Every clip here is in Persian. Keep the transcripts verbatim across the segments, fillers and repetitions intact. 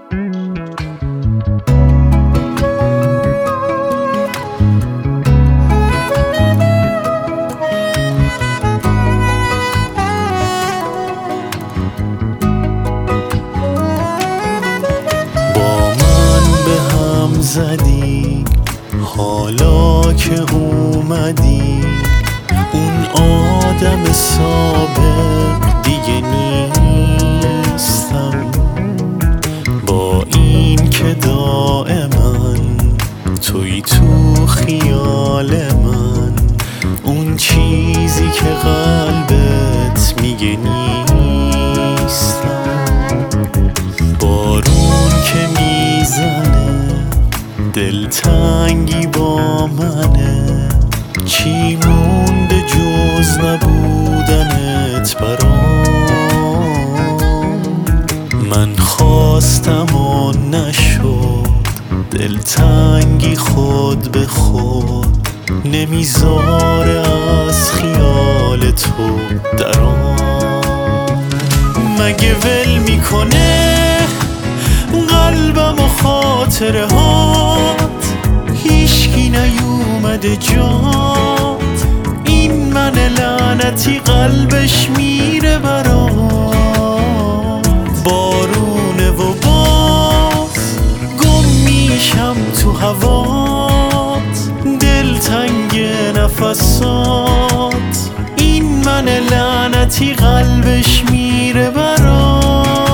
زدی حالا که اومدی، اون آدم سابق دیگه نیستم. با این که دائما توی تو خیال من، اون چیزی که قلبت میگه نیستم. بارون که میزنه دلتنگی با منه، چی مونده جز نبودنت برام. من خواستم و نشد، دلتنگی خود به خود نمیذاره از خیال تو درام. مگه ول میکنه قلبم و خاطره هات، هیشکی نیومده جات. این من لعنتی قلبش میره برات. بارونه و باز گم میشم تو هوات، دلتنگ نفسات. این من لعنتی قلبش میره برات.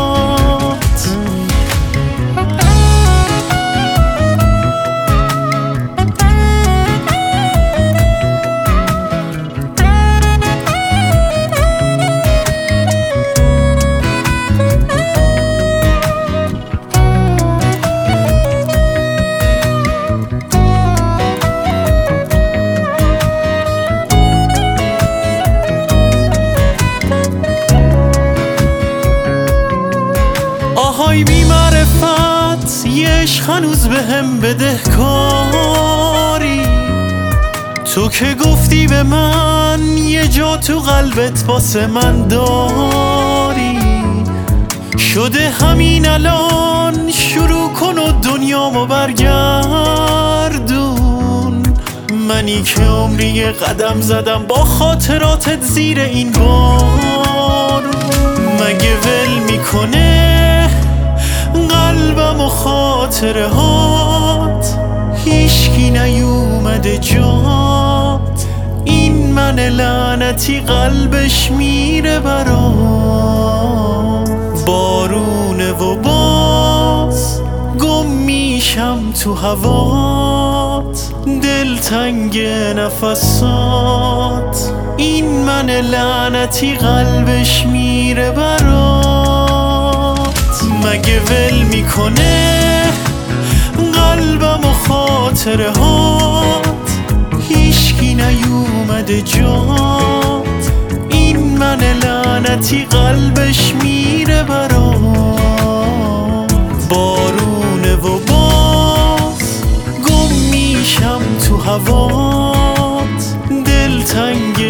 آهای بی معرفت، یه عشق هنوز به هم بدهکاری. تو که گفتی به من یه جا تو قلبت واسه من داری. شده همین الان شروع کن و دنیامو برگردون. منی که عمری قدم زدم با خاطراتت زیر این بارون. مگه ول میکنه قلبم و خاطره هات، هیشکی نیومده جات. این من لعنتی قلبش میره برات. بارونه و باز گم میشم تو هوات، دلتنگ نفسات. این من لعنتی قلبش میره برات. مگه ول میکنه قلبم و خاطره هات، هیشکی نیومده جات. این من لعنتی قلبش میره برات. بارونه و باز گم میشم تو هوات، دلتنگ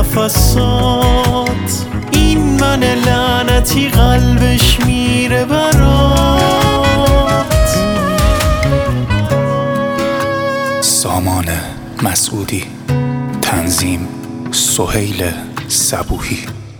نفسات. این من لعنتی قلبش میره برات. سامان مسعودی، تنظیم سهیل صبوحی.